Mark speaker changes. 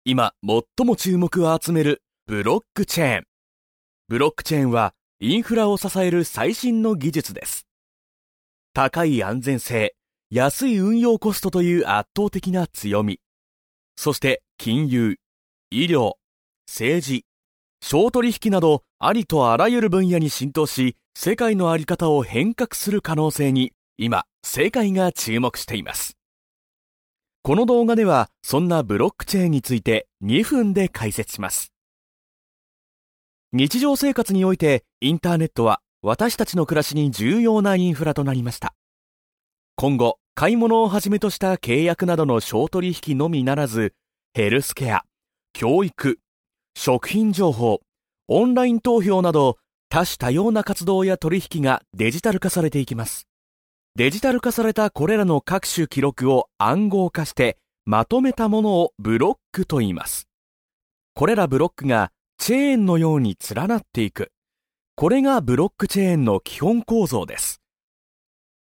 Speaker 1: 今最も注目を集めるブロックチェーン。ブロックチェーンはインフラを支える最新の技術です。高い安全性、安い運用コストという圧倒的な強み。そして金融、医療、政治、商取引などありとあらゆる分野に浸透し、世界の在り方を変革する可能性に今世界が注目しています。この動画ではそんなブロックチェーンについて2分で解説します。日常生活においてインターネットは私たちの暮らしに重要なインフラとなりました。今後、買い物をはじめとした契約などの商取引のみならず、ヘルスケア、教育、食品情報、オンライン投票など多種多様な活動や取引がデジタル化されていきます。デジタル化されたこれらの各種記録を暗号化してまとめたものをブロックと言います。これらブロックがチェーンのように連なっていく。これがブロックチェーンの基本構造です。